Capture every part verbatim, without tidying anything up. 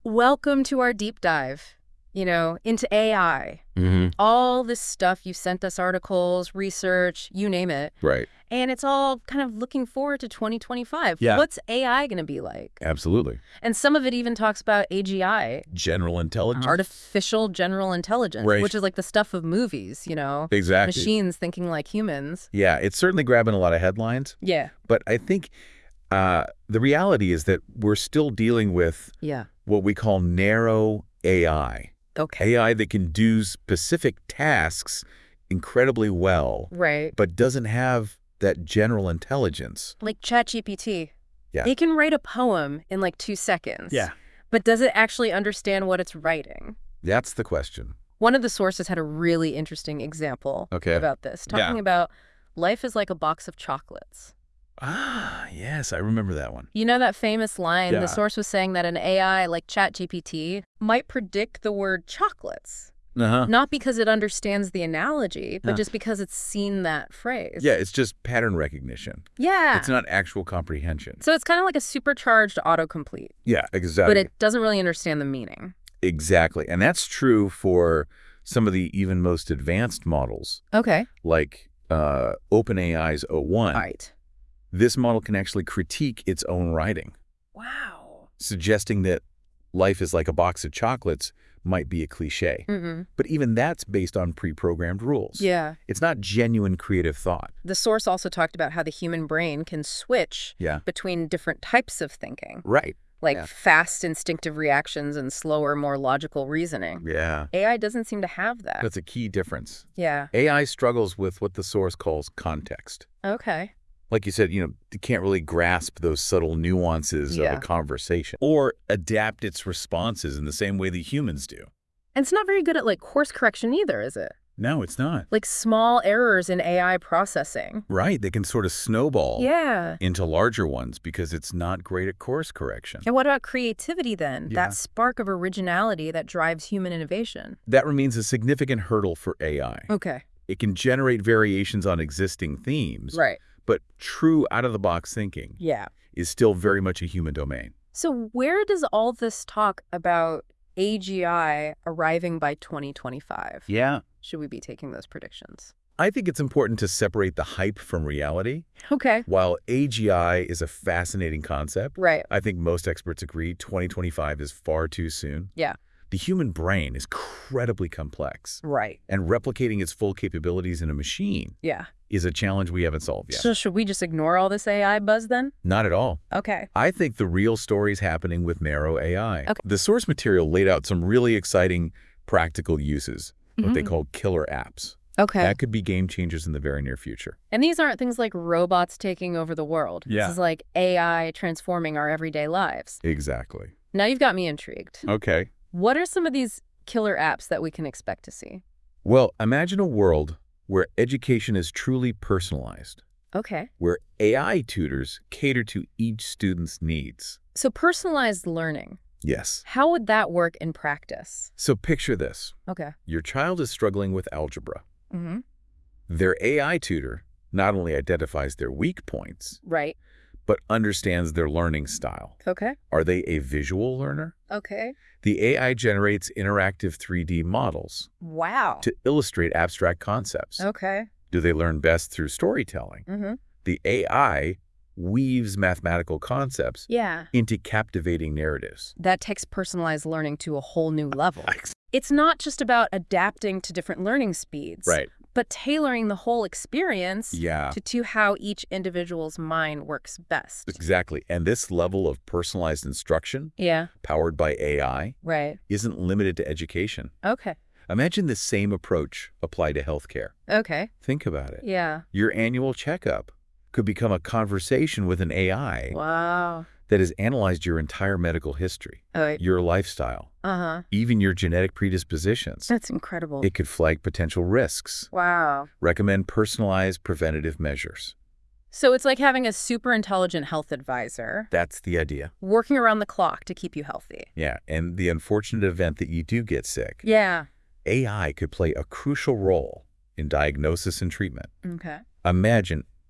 Welcome to our deep dive, you know, into A I. Mm-hmm. All this stuff, you sent us articles, research, you name it. Right. And it's all kind of looking forward to twenty twenty-five. Yeah. What's A I going to be like? Absolutely. And some of it even talks about A G I. General intelligence. Artificial general intelligence, Right. which is like the stuff of movies, you know? Exactly. Machines thinking like humans. Yeah, it's certainly grabbing a lot of headlines. Yeah. But I think uh, the reality is that we're still dealing with Yeah. what we call narrow A I. Okay. A I that can do specific tasks incredibly well, Right. but doesn't have that general intelligence. Like ChatGPT. Yeah. It can write a poem in like two seconds. Yeah. But does it actually understand what it's writing? That's the question. One of the sources had a really interesting example Okay. about this, talking Yeah. about life is like a box of chocolates. Ah, yes, I remember that one. You know that famous line? Yeah. The source was saying that an A I like ChatGPT might predict the word chocolates, Uh-huh. not because it understands the analogy, but Huh. just because it's seen that phrase. Yeah, it's just pattern recognition. Yeah. It's not actual comprehension. So it's kind of like a supercharged autocomplete, Yeah, exactly. but it doesn't really understand the meaning. Exactly. And that's true for some of the even most advanced models, Okay. like uh, OpenAI's O one. All right. This model can actually critique its own writing, Wow. suggesting that life is like a box of chocolates might be a cliche. Mm-mm. But even that's based on pre-programmed rules. Yeah. It's not genuine creative thought. The source also talked about how the human brain can switch Yeah. between different types of thinking, Right. like Yeah. fast instinctive reactions and slower, more logical reasoning. Yeah. A I doesn't seem to have that. That's a key difference. Yeah. A I struggles with what the source calls context. Okay. Like you said, you know, it can't really grasp those subtle nuances Yeah. of a conversation or adapt its responses in the same way that humans do. And it's not very good at like course correction either, is it? No, it's not. Like small errors in A I processing. Right. They can sort of snowball Yeah. into larger ones because it's not great at course correction. And what about creativity then? Yeah. That spark of originality that drives human innovation. That remains a significant hurdle for A I. Okay. It can generate variations on existing themes, Right. but true out-of-the-box thinking Yeah. is still very much a human domain. So where does all this talk about A G I arriving by twenty twenty-five? Yeah. Should we be taking those predictions? I think it's important to separate the hype from reality. Okay. While A G I is a fascinating concept, Right. I think most experts agree twenty twenty-five is far too soon. Yeah. The human brain is incredibly complex, Right. and replicating its full capabilities in a machine Yeah. is a challenge we haven't solved yet. So should we just ignore all this A I buzz then? Not at all. Okay. I think the real story is happening with narrow A I. Okay. The source material laid out some really exciting practical uses, what they Mhm. call killer apps. Okay. That could be game changers in the very near future. And these aren't things like robots taking over the world. Yeah. This is like A I transforming our everyday lives. Exactly. Now you've got me intrigued. Okay. What are some of these killer apps that we can expect to see? Well, imagine a world where education is truly personalized, Okay. where A I tutors cater to each student's needs. So personalized learning, Yes. how would that work in practice? So picture this. Okay. Your child is struggling with algebra. Mm-hmm. Their A I tutor not only identifies their weak points, Right. but understands their learning style. Okay. Are they a visual learner? Okay. The A I generates interactive three D models Wow. to illustrate abstract concepts. Okay. Do they learn best through storytelling? Mm-hmm. The A I weaves mathematical concepts Yeah. into captivating narratives. That takes personalized learning to a whole new level. It's not just about adapting to different learning speeds, Right. but tailoring the whole experience Yeah, to, to how each individual's mind works best. exactly. And this level of personalized instruction, Yeah. powered by A I, Right. isn't limited to education. Okay. Imagine the same approach applied to healthcare. Okay. Think about it. Yeah. Your annual checkup could become a conversation with an A I Wow. that has analyzed your entire medical history, Oh, your lifestyle, uh-huh. even your genetic predispositions. That's incredible. It could flag potential risks, Wow. recommend personalized preventative measures. So it's like having a super intelligent health advisor That's the idea. working around the clock to keep you healthy. Yeah, and the unfortunate event that you do get sick, Yeah. A I could play a crucial role in diagnosis and treatment. Okay. Imagine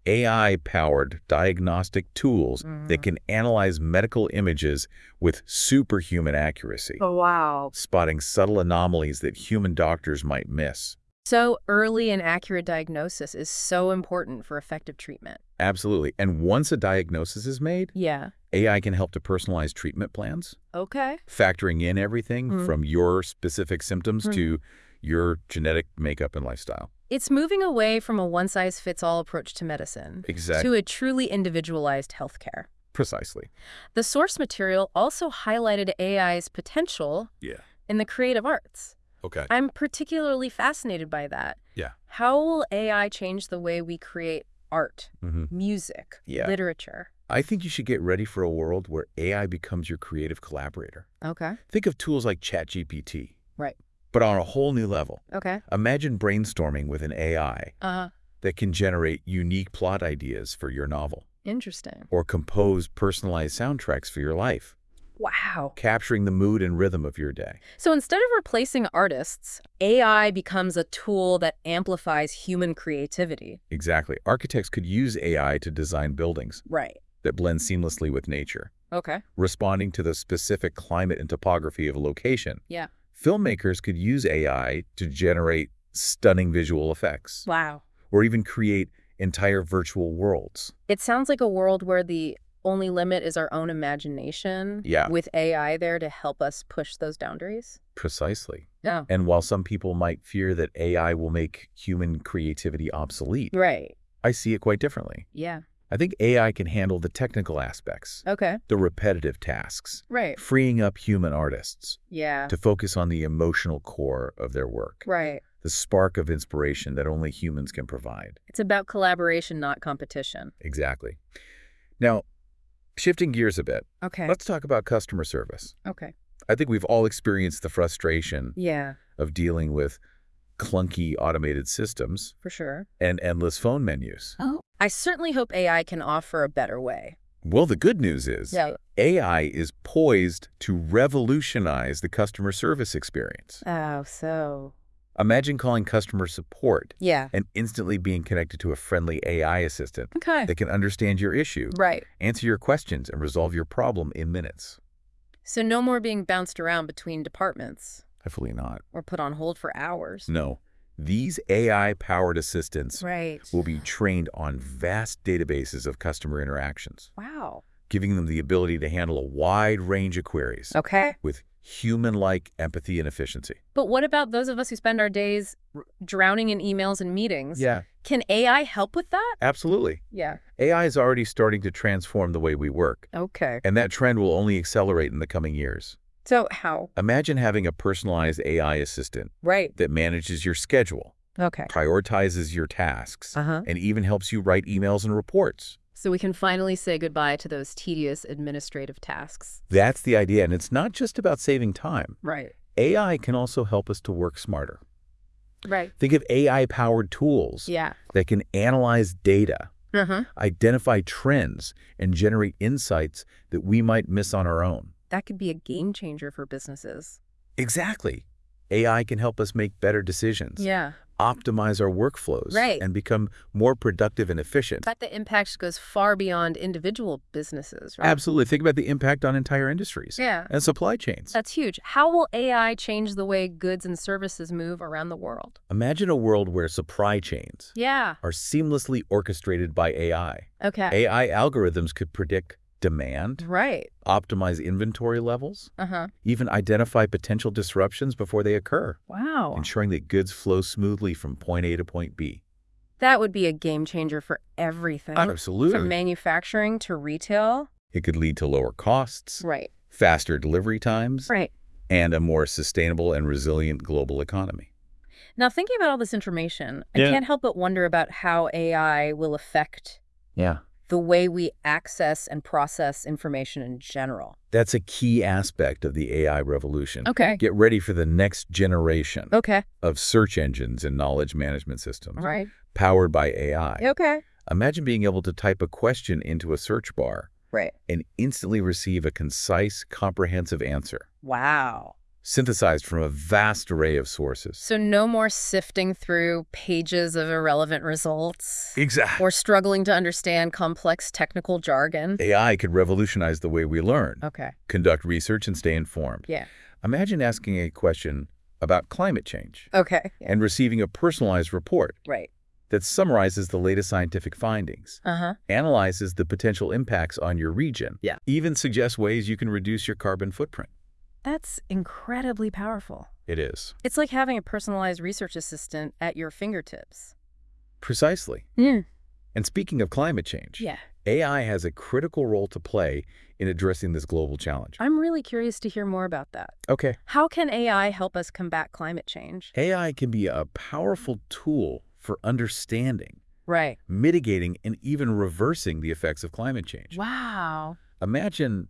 A I-powered diagnostic tools Mhm. that can analyze medical images with superhuman accuracy, Oh, wow. spotting subtle anomalies that human doctors might miss. So early and accurate diagnosis is so important for effective treatment. Absolutely. And once a diagnosis is made, Yeah. A I can help to personalize treatment plans, Okay. factoring in everything Mhm. from your specific symptoms Mhm. to your genetic makeup and lifestyle. It's moving away from a one-size-fits-all approach to medicine Exactly. to a truly individualized healthcare. Precisely. The source material also highlighted A I's potential Yeah. in the creative arts. Okay. I'm particularly fascinated by that. Yeah. How will A I change the way we create art, Mm-hmm. music, Yeah. literature? I think you should get ready for a world where A I becomes your creative collaborator. Okay. Think of tools like ChatGPT, Right. but on a whole new level. Okay. Imagine brainstorming with an A I Uh, that can generate unique plot ideas for your novel interesting. or compose personalized soundtracks for your life, Wow. capturing the mood and rhythm of your day. So instead of replacing artists, A I becomes a tool that amplifies human creativity. Exactly. Architects could use A I to design buildings Right. that blend seamlessly with nature, Okay. responding to the specific climate and topography of a location. Yeah. Filmmakers could use A I to generate stunning visual effects, Wow. or even create entire virtual worlds. It sounds like a world where the only limit is our own imagination. Yeah. With A I there to help us push those boundaries. Precisely. Yeah. And while some people might fear that A I will make human creativity obsolete, Right. I see it quite differently. Yeah. I think A I can handle the technical aspects, Okay. the repetitive tasks, Right. freeing up human artists Yeah. to focus on the emotional core of their work, Right. the spark of inspiration that only humans can provide. It's about collaboration, not competition. Exactly. Now, shifting gears a bit, Okay. let's talk about customer service. Okay. I think we've all experienced the frustration Yeah, of dealing with clunky automated systems for sure. and endless phone menus. Oh. I certainly hope A I can offer a better way. Well, the good news is Yeah. A I is poised to revolutionize the customer service experience. Oh, so. Imagine calling customer support Yeah. and instantly being connected to a friendly A I assistant Okay. that can understand your issue, Right. answer your questions, and resolve your problem in minutes. So no more being bounced around between departments Hopefully not. or put on hold for hours. No. These A I-powered assistants Right. will be trained on vast databases of customer interactions, Wow. giving them the ability to handle a wide range of queries Okay. with human-like empathy and efficiency. But what about those of us who spend our days r- drowning in emails and meetings? Yeah, Can A I help with that? absolutely. Yeah. A I is already starting to transform the way we work, Okay. and that trend will only accelerate in the coming years. So how? Imagine having a personalized A I assistant Right. that manages your schedule, Okay. prioritizes your tasks, Uh-huh. and even helps you write emails and reports. So we can finally say goodbye to those tedious administrative tasks. That's the idea, and it's not just about saving time. Right. A I can also help us to work smarter. Right. Think of A I-powered tools Yeah. that can analyze data, Uh-huh. identify trends, and generate insights that we might miss on our own. That could be a game changer for businesses. Exactly. A I can help us make better decisions, Yeah. optimize our workflows, Right. and become more productive and efficient. But the impact goes far beyond individual businesses, right? Absolutely. Think about the impact on entire industries Yeah. and supply chains. That's huge. How will A I change the way goods and services move around the world? Imagine a world where supply chains Yeah. are seamlessly orchestrated by A I. Okay. A I algorithms could predict demand, Right. optimize inventory levels, Uh-huh. even identify potential disruptions before they occur, Wow. ensuring that goods flow smoothly from point A to point B. That would be a game changer for everything. Absolutely. From manufacturing to retail. It could lead to lower costs, Right. faster delivery times, Right. and a more sustainable and resilient global economy. Now, thinking about all this information, I Yeah. can't help but wonder about how A I will affect Yeah. the way we access and process information in general. That's a key aspect of the A I revolution. Okay. Get ready for the next generation Okay. of search engines and knowledge management systems All right. powered by A I. Okay. Imagine being able to type a question into a search bar Right. and instantly receive a concise, comprehensive answer. Wow. synthesized from a vast array of sources. So no more sifting through pages of irrelevant results. Exactly. Or struggling to understand complex technical jargon. A I could revolutionize the way we learn, Okay. conduct research, and stay informed. Yeah. Imagine asking a question about climate change Okay. Yeah. and receiving a personalized report Right. that summarizes the latest scientific findings, Uh-huh. analyzes the potential impacts on your region, Yeah. even suggests ways you can reduce your carbon footprint. That's incredibly powerful. It is. It's like having a personalized research assistant at your fingertips. Precisely. Mm. And speaking of climate change, Yeah. A I has a critical role to play in addressing this global challenge. I'm really curious to hear more about that. Okay. How can A I help us combat climate change? A I can be a powerful tool for understanding, Right. mitigating, and even reversing the effects of climate change. Wow. Imagine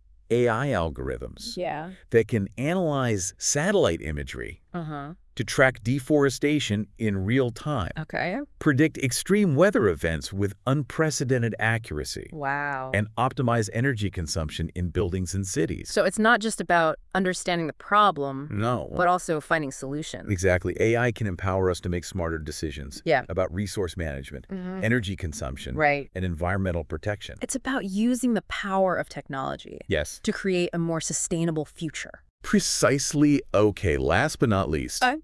A I algorithms Yeah. that can analyze satellite imagery Uh-huh. to track deforestation in real time, Okay. predict extreme weather events with unprecedented accuracy, Wow. and optimize energy consumption in buildings and cities. So it's not just about understanding the problem, No. but also finding solutions. Exactly. A I can empower us to make smarter decisions Yeah. about resource management, Mhm. energy consumption, Right. and environmental protection. It's about using the power of technology Yes. to create a more sustainable future. Precisely. Okay, last but not least, Okay.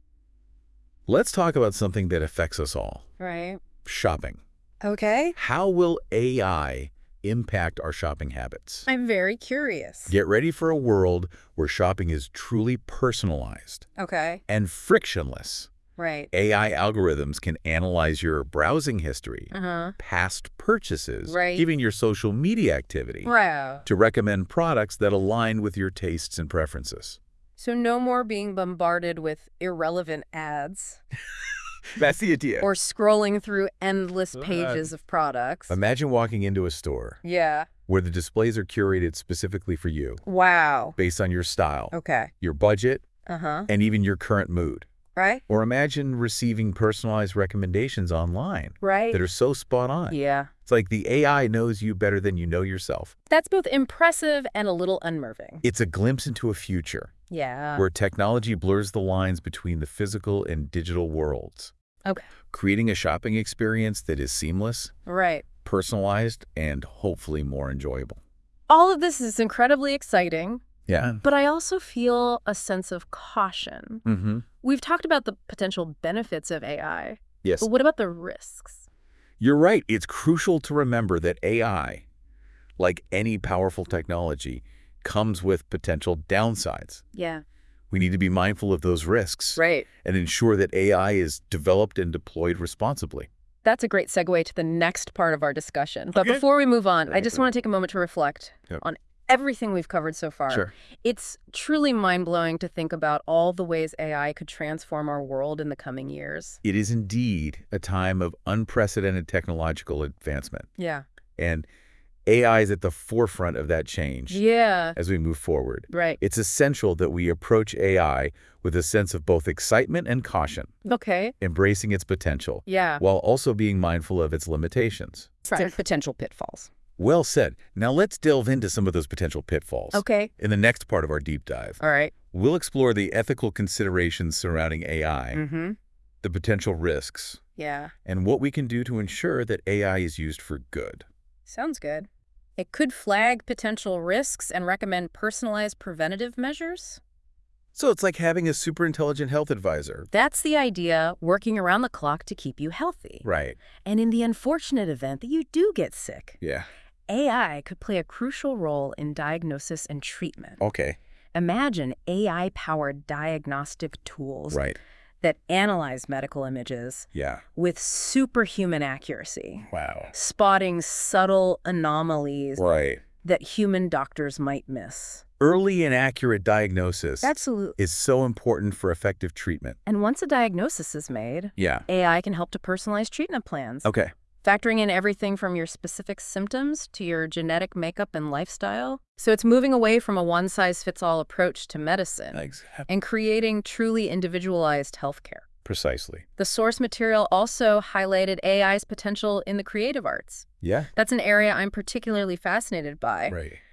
let's talk about something that affects us all. Right. Shopping. Okay. How will A I impact our shopping habits? I'm very curious. Get ready for a world where shopping is truly personalized Okay. and frictionless. Right. A I algorithms can analyze your browsing history, Uh-huh. past purchases, Right. even your social media activity, Wow. to recommend products that align with your tastes and preferences. So no more being bombarded with irrelevant ads That's the idea. or scrolling through endless pages of products. Imagine walking into a store Yeah. where the displays are curated specifically for you, Wow. based on your style, Okay. your budget, Uh-huh. and even your current mood. Right? Or imagine receiving personalized recommendations online Right. that are so spot on. Yeah. It's like the A I knows you better than you know yourself. That's both impressive and a little unnerving. It's a glimpse into a future Yeah. where technology blurs the lines between the physical and digital worlds, Okay. creating a shopping experience that is seamless, Right. personalized, and hopefully more enjoyable. All of this is incredibly exciting, Yeah. but I also feel a sense of caution. Mm-hmm. We've talked about the potential benefits of A I, Yes. but what about the risks? You're right. It's crucial to remember that A I, like any powerful technology, comes with potential downsides. Yeah. We need to be mindful of those risks Right. and ensure that A I is developed and deployed responsibly. That's a great segue to the next part of our discussion. But Okay. before we move on, I Very just good. want to take a moment to reflect Yep. on everything we've covered so far. Sure. It's truly mind-blowing to think about all the ways A I could transform our world in the coming years. It is indeed a time of unprecedented technological advancement, Yeah. and A I is at the forefront of that change Yeah. as we move forward. Right. It's essential that we approach A I with a sense of both excitement and caution, Okay. embracing its potential, Yeah. while also being mindful of its limitations. Right. Potential pitfalls. Well said. Now let's delve into some of those potential pitfalls. Okay. In the next part of our deep dive, All right. we'll explore the ethical considerations surrounding A I, Mm-hmm. the potential risks, Yeah. and what we can do to ensure that A I is used for good. Sounds good. It could flag potential risks and recommend personalized preventative measures. So it's like having a super intelligent health advisor. That's the idea, working around the clock to keep you healthy. Right. And in the unfortunate event that you do get sick, Yeah. A I could play a crucial role in diagnosis and treatment. Okay. Imagine A I-powered diagnostic tools Right. that analyze medical images Yeah. with superhuman accuracy, Wow. spotting subtle anomalies Right. that human doctors might miss. Early and accurate diagnosis Absolutely. is so important for effective treatment. And once a diagnosis is made, Yeah. A I can help to personalize treatment plans, Okay. factoring in everything from your specific symptoms to your genetic makeup and lifestyle. So it's moving away from a one-size-fits-all approach to medicine Exactly. and creating truly individualized healthcare. Precisely. The source material also highlighted A I's potential in the creative arts. Yeah. That's an area I'm particularly fascinated by. Right.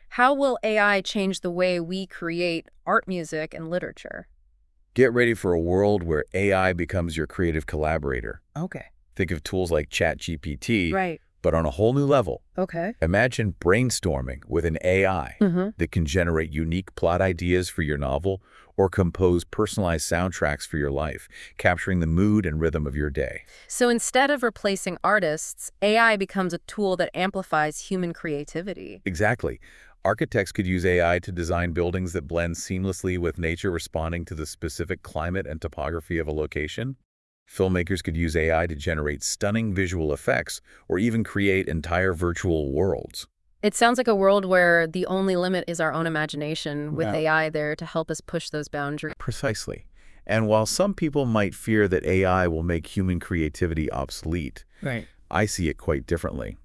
How will A I change the way we create art, music, and literature? Get ready for a world where A I becomes your creative collaborator. Okay. Think of tools like ChatGPT, Right. but on a whole new level. Okay. Imagine brainstorming with an A I Mm-hmm. that can generate unique plot ideas for your novel or compose personalized soundtracks for your life, capturing the mood and rhythm of your day. So instead of replacing artists, A I becomes a tool that amplifies human creativity. Exactly. Architects could use A I to design buildings that blend seamlessly with nature, responding to the specific climate and topography of a location. Filmmakers could use A I to generate stunning visual effects or even create entire virtual worlds. It sounds like a world where the only limit is our own imagination, with Yeah. A I there to help us push those boundaries. Precisely. And while some people might fear that A I will make human creativity obsolete, Right. I see it quite differently.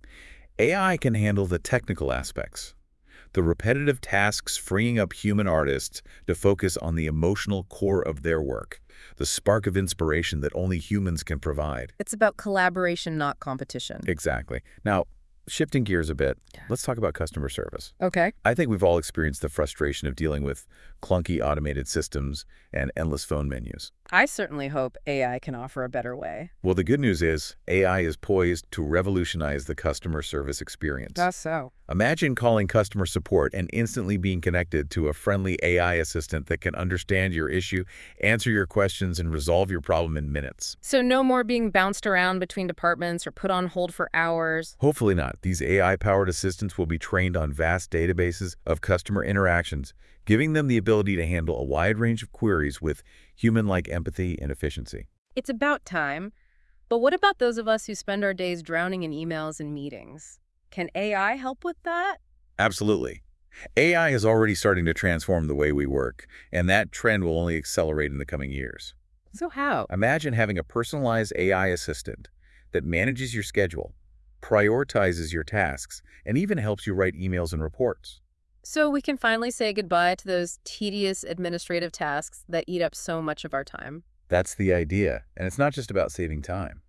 A I can handle the technical aspects, the repetitive tasks, freeing up human artists to focus on the emotional core of their work, the spark of inspiration that only humans can provide. It's about collaboration, not competition. Exactly. Now, shifting gears a bit, let's talk about customer service. Okay. I think we've all experienced the frustration of dealing with clunky automated systems and endless phone menus. I certainly hope A I can offer a better way. Well, the good news is A I is poised to revolutionize the customer service experience. so. Imagine calling customer support and instantly being connected to a friendly A I assistant that can understand your issue, answer your questions, and resolve your problem in minutes. So no more being bounced around between departments or put on hold for hours. Hopefully not. These A I-powered assistants will be trained on vast databases of customer interactions, giving them the ability to handle a wide range of queries with human-like empathy and efficiency. It's about time. But what about those of us who spend our days drowning in emails and meetings? Can A I help with that? Absolutely. A I is already starting to transform the way we work, and that trend will only accelerate in the coming years. So how? Imagine having a personalized A I assistant that manages your schedule, prioritizes your tasks, and even helps you write emails and reports. So we can finally say goodbye to those tedious administrative tasks that eat up so much of our time. That's the idea, and it's not just about saving time.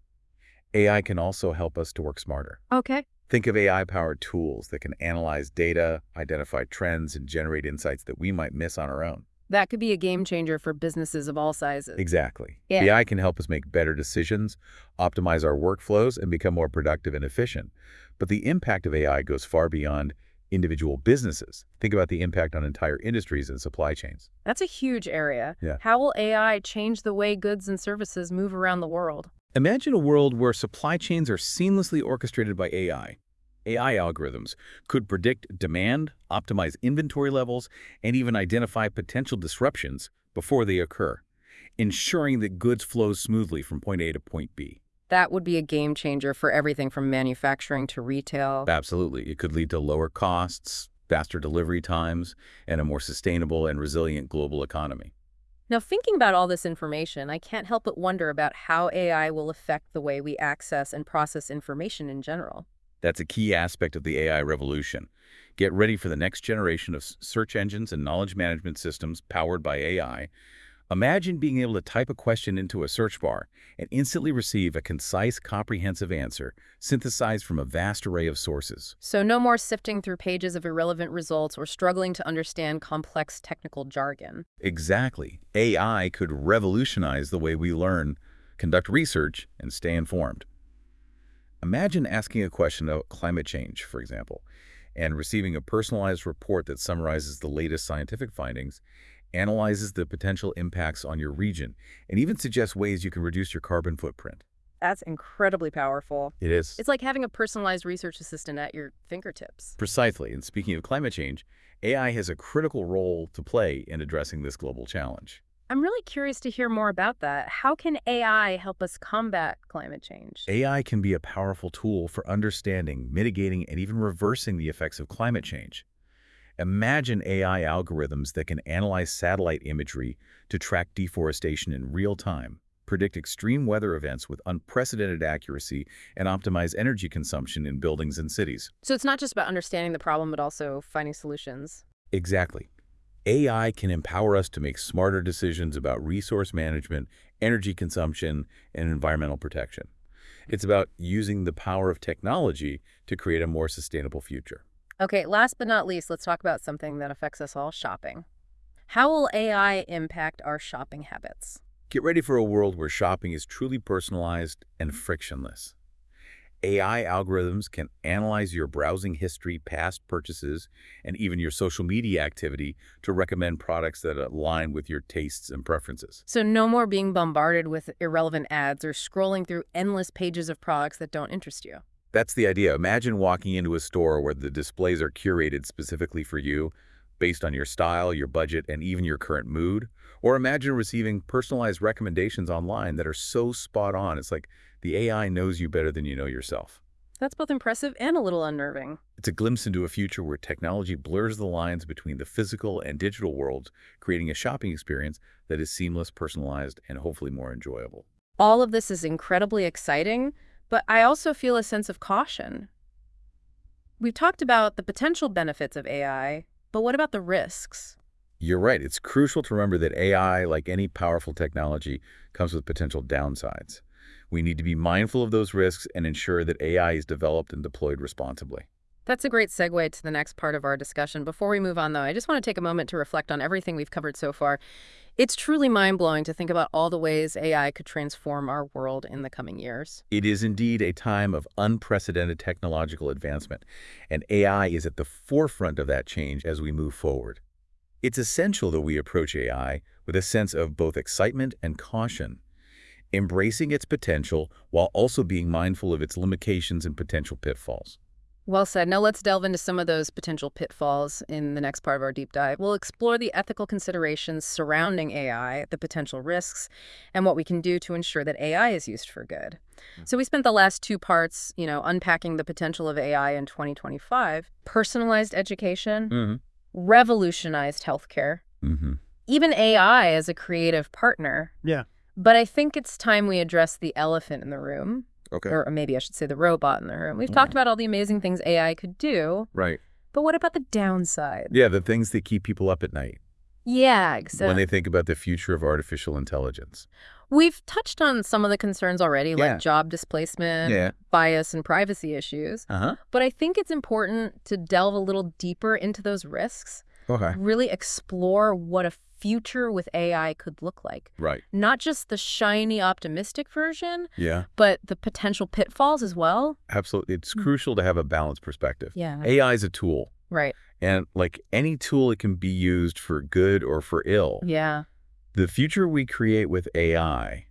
A I can also help us to work smarter. Okay. Think of A I-powered tools that can analyze data, identify trends, and generate insights that we might miss on our own. That could be a game changer for businesses of all sizes. Exactly. Yeah. The A I can help us make better decisions, optimize our workflows, and become more productive and efficient. But the impact of A I goes far beyond individual businesses. Think about the impact on entire industries and supply chains. That's a huge area. Yeah. How will A I change the way goods and services move around the world? Imagine a world where supply chains are seamlessly orchestrated by A I. A I algorithms could predict demand, optimize inventory levels, and even identify potential disruptions before they occur, ensuring that goods flow smoothly from point A to point B. That would be a game changer for everything from manufacturing to retail. Absolutely. It could lead to lower costs, faster delivery times, and a more sustainable and resilient global economy. Now, thinking about all this information, I can't help but wonder about how A I will affect the way we access and process information in general. That's a key aspect of the A I revolution. Get ready for the next generation of s- search engines and knowledge management systems powered by A I. Imagine being able to type a question into a search bar and instantly receive a concise, comprehensive answer synthesized from a vast array of sources. So no more sifting through pages of irrelevant results or struggling to understand complex technical jargon. Exactly. A I could revolutionize the way we learn, conduct research, and stay informed. Imagine asking a question about climate change, for example, and receiving a personalized report that summarizes the latest scientific findings, analyzes the potential impacts on your region, and even suggests ways you can reduce your carbon footprint. That's incredibly powerful. It is. It's like having a personalized research assistant at your fingertips. Precisely. And speaking of climate change, A I has a critical role to play in addressing this global challenge. I'm really curious to hear more about that. How can A I help us combat climate change? A I can be a powerful tool for understanding, mitigating, and even reversing the effects of climate change. Imagine A I algorithms that can analyze satellite imagery to track deforestation in real time, predict extreme weather events with unprecedented accuracy, and optimize energy consumption in buildings and cities. So it's not just about understanding the problem, but also finding solutions. Exactly. A I can empower us to make smarter decisions about resource management, energy consumption, and environmental protection. It's about using the power of technology to create a more sustainable future. Okay, last but not least, let's talk about something that affects us all, shopping. How will A I impact our shopping habits? Get ready for a world where shopping is truly personalized and frictionless. A I algorithms can analyze your browsing history, past purchases, and even your social media activity to recommend products that align with your tastes and preferences. So no more being bombarded with irrelevant ads or scrolling through endless pages of products that don't interest you. That's the idea. Imagine walking into a store where the displays are curated specifically for you, based on your style, your budget, and even your current mood. Or imagine receiving personalized recommendations online that are so spot on. It's like the A I knows you better than you know yourself. That's both impressive and a little unnerving. It's a glimpse into a future where technology blurs the lines between the physical and digital worlds, creating a shopping experience that is seamless, personalized, and hopefully more enjoyable. All of this is incredibly exciting, but I also feel a sense of caution. We've talked about the potential benefits of A I, but what about the risks? You're right. It's crucial to remember that A I, like any powerful technology, comes with potential downsides. We need to be mindful of those risks and ensure that A I is developed and deployed responsibly. That's a great segue to the next part of our discussion. Before we move on, though, I just want to take a moment to reflect on everything we've covered so far. It's truly mind-blowing to think about all the ways A I could transform our world in the coming years. It is indeed a time of unprecedented technological advancement, and A I is at the forefront of that change as we move forward. It's essential that we approach A I with a sense of both excitement and caution, embracing its potential while also being mindful of its limitations and potential pitfalls. Well said. Now let's delve into some of those potential pitfalls in the next part of our deep dive. We'll explore the ethical considerations surrounding A I, the potential risks, and what we can do to ensure that A I is used for good. Mm-hmm. So we spent the last two parts, you know, unpacking the potential of A I in twenty twenty-five, personalized education, Mm-hmm. revolutionized healthcare, Mm-hmm. even A I as a creative partner. Yeah. But I think it's time we address the elephant in the room. Okay. Or maybe I should say the robot in the room. We've talked about all the amazing things A I could do, Right. but what about the downside? Yeah, the things that keep people up at night Yeah, exactly. when they think about the future of artificial intelligence. We've touched on some of the concerns already, Yeah. like job displacement, Yeah. bias, and privacy issues. Uh-huh. But I think it's important to delve a little deeper into those risks, Okay. really explore what a future with A I could look like. Right. Not just the shiny, optimistic version, Yeah, but the potential pitfalls as well. absolutely. It's crucial to have a balanced perspective. Yeah. A I is a tool, Right. and like any tool, it can be used for good or for ill. Yeah. The future we create with A I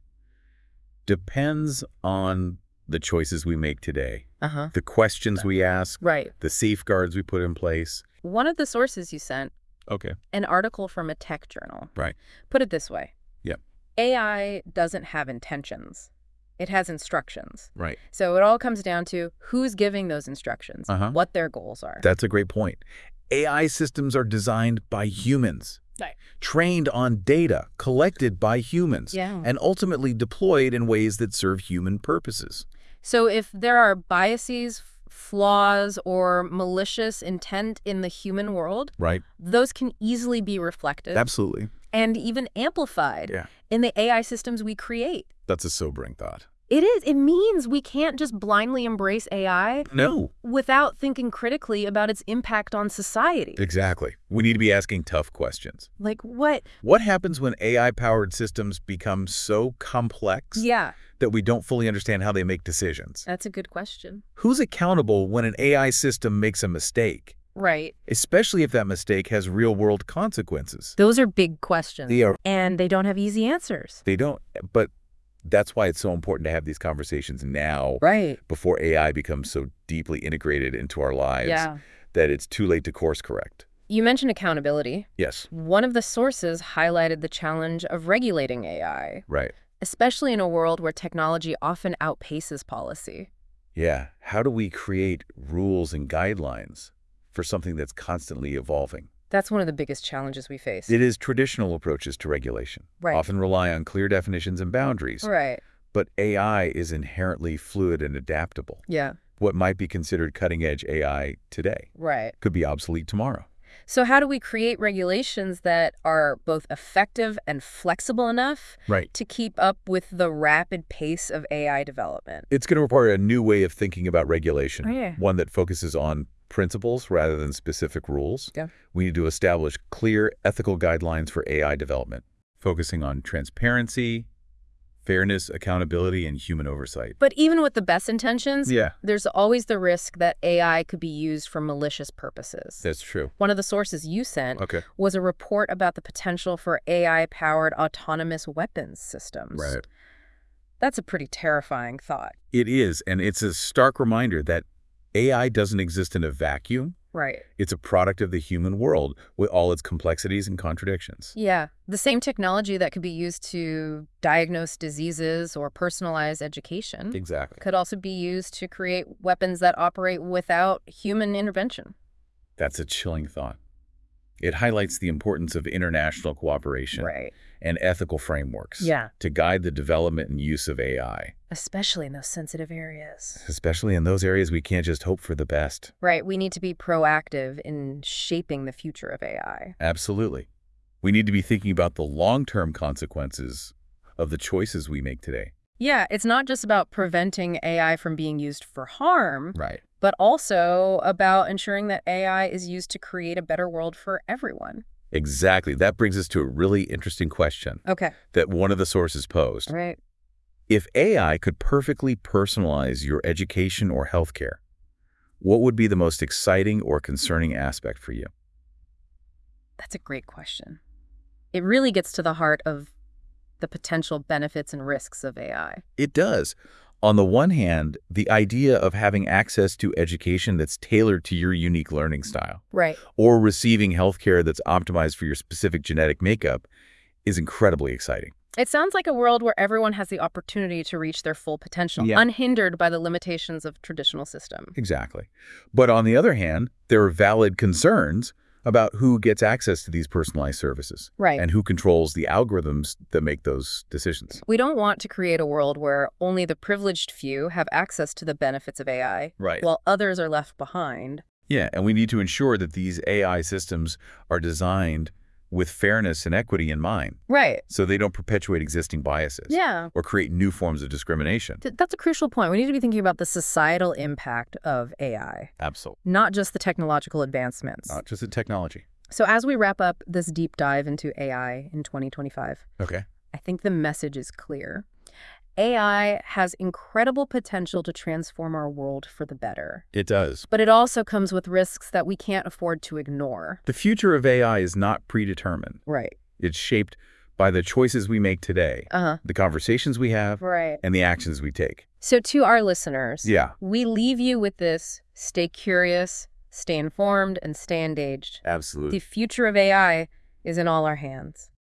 depends on the choices we make today, Uh-huh. the questions we ask, Right. the safeguards we put in place. One of the sources you sent, Okay. an article from a tech journal. Right. Put it this way. Yeah. A I doesn't have intentions. It has instructions. Right. So it all comes down to who's giving those instructions, Uh-huh. what their goals are. That's a great point. A I systems are designed by humans, Right. trained on data collected by humans, Yeah. and ultimately deployed in ways that serve human purposes. So if there are biases, flaws, or malicious intent in the human world, Right. those can easily be reflected Absolutely. and even amplified Yeah. in the A I systems we create. That's a sobering thought. It is. It means we can't just blindly embrace A I No. without thinking critically about its impact on society. Exactly. We need to be asking tough questions. Like what? What happens when A I-powered systems become so complex Yeah, that we don't fully understand how they make decisions? that's a good question. Who's accountable when an A I system makes a mistake, Right. especially if that mistake has real-world consequences? Those are big questions. They are. And they don't have easy answers. They don't. But that's why it's so important to have these conversations now, Right. before A I becomes so deeply integrated into our lives Yeah. that it's too late to course correct. You mentioned accountability. Yes. One of the sources highlighted the challenge of regulating A I, Right. especially in a world where technology often outpaces policy. Yeah. How do we create rules and guidelines for something that's constantly evolving? That's one of the biggest challenges we face. It is traditional approaches to regulation, Right. often rely on clear definitions and boundaries. Right. But A I is inherently fluid and adaptable. Yeah. What might be considered cutting-edge A I today Right. could be obsolete tomorrow. So how do we create regulations that are both effective and flexible enough Right. to keep up with the rapid pace of A I development? It's going to require a new way of thinking about regulation, Oh, yeah. one that focuses on principles rather than specific rules. Yeah. We need to establish clear ethical guidelines for A I development, focusing on transparency, fairness, accountability, and human oversight. But even with the best intentions, Yeah, there's always the risk that A I could be used for malicious purposes. that's true. One of the sources you sent Okay. was a report about the potential for A I-powered autonomous weapons systems. Right. That's a pretty terrifying thought. It is, and it's a stark reminder that A I doesn't exist in a vacuum. Right. It's a product of the human world with all its complexities and contradictions. Yeah. The same technology that could be used to diagnose diseases or personalize education Exactly. could also be used to create weapons that operate without human intervention. That's a chilling thought. It highlights the importance of international cooperation Right. and ethical frameworks Yeah. to guide the development and use of A I, Especially in those sensitive areas. especially in those areas we can't just hope for the best. Right. We need to be proactive in shaping the future of A I. Absolutely. We need to be thinking about the long-term consequences of the choices we make today. Yeah, it's not just about preventing A I from being used for harm, Right. but also about ensuring that A I is used to create a better world for everyone. Exactly. That brings us to a really interesting question Okay. that one of the sources posed. Right. If A I could perfectly personalize your education or healthcare, what would be the most exciting or concerning aspect for you? That's a great question. It really gets to the heart of the potential benefits and risks of A I. It does. On the one hand, the idea of having access to education that's tailored to your unique learning style, Right. or receiving healthcare that's optimized for your specific genetic makeup, is incredibly exciting. It sounds like a world where everyone has the opportunity to reach their full potential, Yeah. unhindered by the limitations of traditional system. Exactly. But on the other hand, there are valid concerns about who gets access to these personalized services Right. and who controls the algorithms that make those decisions. We don't want to create a world where only the privileged few have access to the benefits of A I, Right. while others are left behind. Yeah, and we need to ensure that these A I systems are designed with fairness and equity in mind, Right. so they don't perpetuate existing biases Yeah. or create new forms of discrimination. Th- That's a crucial point. We need to be thinking about the societal impact of A I, Absolutely. not just the technological advancements. Not just the technology. So as we wrap up this deep dive into A I in twenty twenty-five, Okay. I think the message is clear. A I has incredible potential to transform our world for the better. It does. But it also comes with risks that we can't afford to ignore. The future of A I is not predetermined. Right. It's shaped by the choices we make today, Uh-huh. the conversations we have, Right. and the actions we take. So to our listeners, Yeah. we leave you with this: stay curious, stay informed, and stay engaged. Absolutely. The future of A I is in all our hands.